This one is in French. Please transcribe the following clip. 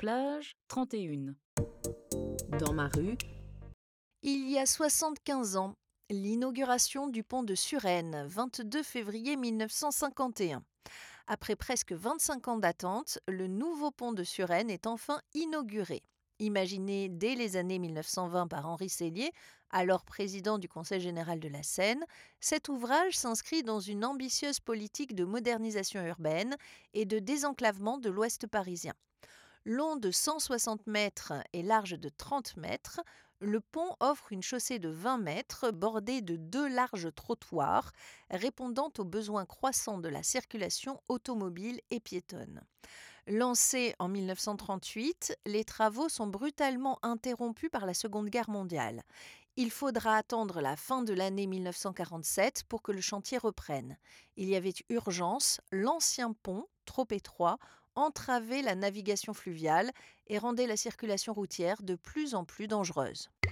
plage, 31. Dans ma rue, Il y a 75 ans, l'inauguration du pont de Suresnes, 22 février 1951. Après presque 25 ans d'attente, le nouveau pont de Suresnes est enfin inauguré. Imaginé dès les années 1920 par Henri Sellier, alors président du Conseil général de la Seine, cet ouvrage s'inscrit dans une ambitieuse politique de modernisation urbaine et de désenclavement de l'Ouest parisien. Long de 160 mètres et large de 30 mètres, le pont offre une chaussée de 20 mètres bordée de 2 larges trottoirs, répondant aux besoins croissants de la circulation automobile et piétonne. Lancés en 1938, les travaux sont brutalement interrompus par la Seconde Guerre mondiale. Il faudra attendre la fin de l'année 1947 pour que le chantier reprenne. Il y avait urgence, l'ancien pont, trop étroit, entravait la navigation fluviale et rendait la circulation routière de plus en plus dangereuse.